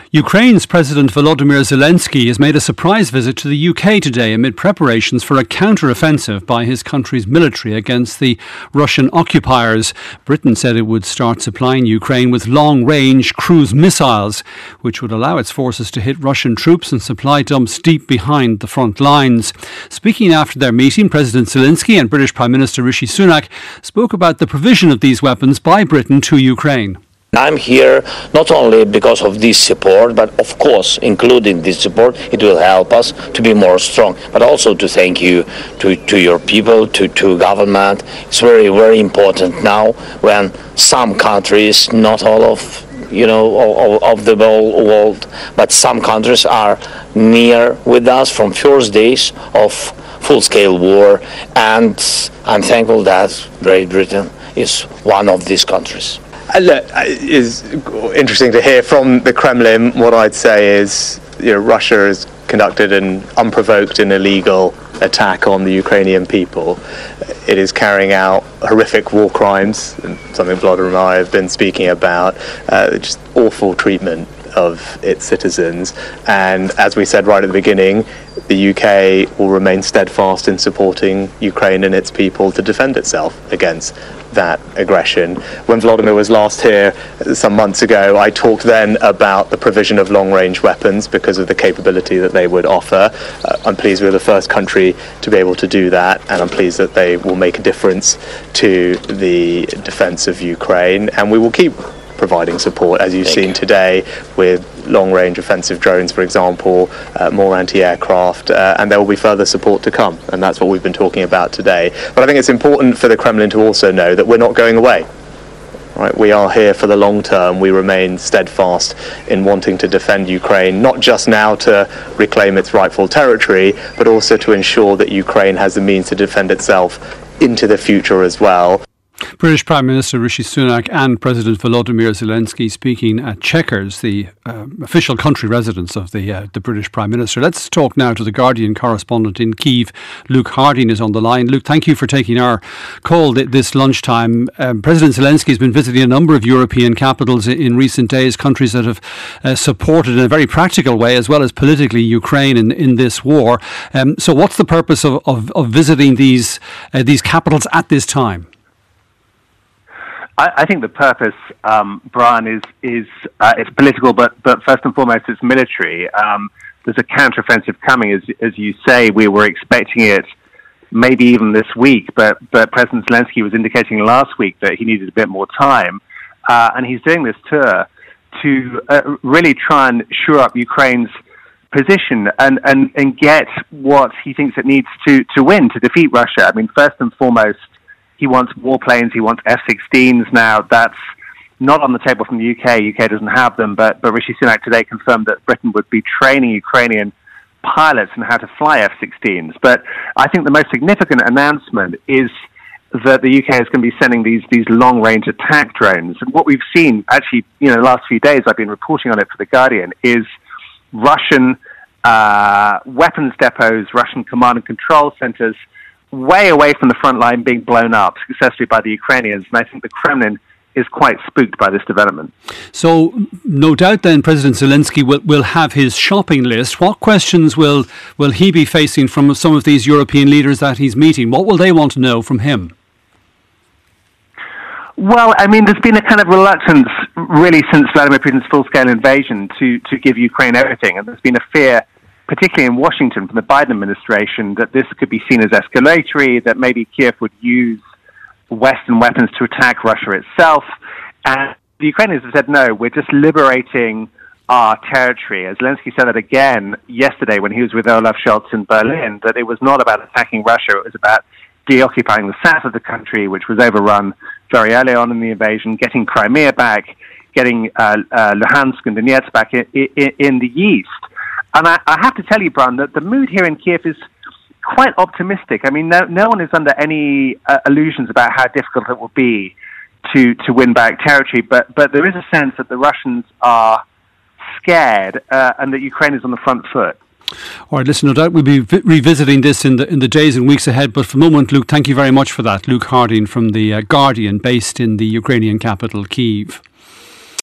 Ukraine's President Volodymyr Zelensky has made a surprise visit to the UK today amid preparations for a counter-offensive by his country's military against the Russian occupiers. Britain said it would start supplying Ukraine with long-range cruise missiles, which would allow its forces to hit Russian troops and supply dumps deep behind the front lines. Speaking after their meeting, President Zelensky and British Prime Minister Rishi Sunak spoke about the provision of these weapons by Britain to Ukraine. I'm here not only because of this support, but of course, including this support, it will help us to be more strong, but also to thank you to your people, to government. It's very, very important now when some countries, not all of of the whole world, but some countries are near with us from first days of full-scale war, and I'm thankful that Great Britain is one of these countries. Look, it's interesting to hear from the Kremlin. What I'd say is, Russia has conducted an unprovoked and illegal attack on the Ukrainian people. It is carrying out horrific war crimes, something Volodymyr and I have been speaking about, just awful treatment of its citizens. And as we said right at the beginning, the UK will remain steadfast in supporting Ukraine and its people to defend itself against that aggression. When Volodymyr was last here some months ago, I talked then about the provision of long-range weapons because of the capability that they would offer. I'm pleased we're the first country to be able to do that, and I'm pleased that they will make a difference to the defense of Ukraine, and we will keep providing support, as you've seen today, with long-range offensive drones, for example, more anti-aircraft, and there will be further support to come, and that's what we've been talking about today. But I think it's important for the Kremlin to also know that we're not going away. Right? We are here for the long term. We remain steadfast in wanting to defend Ukraine, not just now to reclaim its rightful territory, but also to ensure that Ukraine has the means to defend itself into the future as well. British Prime Minister Rishi Sunak and President Volodymyr Zelensky speaking at Chequers, the official country residence of the British Prime Minister. Let's talk now to the Guardian correspondent in Kyiv. Luke Harding is on the line. Luke, thank you for taking our call this lunchtime. President Zelensky has been visiting a number of European capitals in recent days, countries that have supported in a very practical way, as well as politically, Ukraine in this war. So what's the purpose of visiting these capitals at this time? I think the purpose, Brian, is it's political, but first and foremost, it's military. There's a counteroffensive coming, as you say. We were expecting it maybe even this week, but President Zelensky was indicating last week that he needed a bit more time, and he's doing this tour to really try and shore up Ukraine's position and get what he thinks it needs to win, to defeat Russia. I mean, first and foremost, he wants warplanes, he wants F-16s now. That's not on the table from the UK. UK doesn't have them, but Rishi Sunak today confirmed that Britain would be training Ukrainian pilots in how to fly F-16s. But I think the most significant announcement is that the UK is going to be sending these long-range attack drones. And what we've seen, actually, the last few days, I've been reporting on it for The Guardian, is Russian weapons depots, Russian command and control centers, way away from the front line being blown up successfully by the Ukrainians. And I think the Kremlin is quite spooked by this development. So no doubt then President Zelensky will have his shopping list. What questions will he be facing from some of these European leaders that he's meeting? What will they want to know from him? Well, I mean, there's been a kind of reluctance really since Vladimir Putin's full-scale invasion to give Ukraine everything. And there's been a fear, particularly in Washington, from the Biden administration, that this could be seen as escalatory, that maybe Kiev would use Western weapons to attack Russia itself. And the Ukrainians have said, no, we're just liberating our territory. As Zelensky said that again yesterday when he was with Olaf Scholz in Berlin, that it was not about attacking Russia, it was about deoccupying the south of the country, which was overrun very early on in the invasion, getting Crimea back, getting Luhansk and Donetsk back in the east. And I have to tell you, Brian, that the mood here in Kiev is quite optimistic. I mean, no one is under any illusions about how difficult it will be to win back territory, but there is a sense that the Russians are scared and that Ukraine is on the front foot. All right, listen, no doubt we'll be revisiting this in the days and weeks ahead, but for the moment, Luke, thank you very much for that. Luke Harding from The Guardian, based in the Ukrainian capital, Kyiv.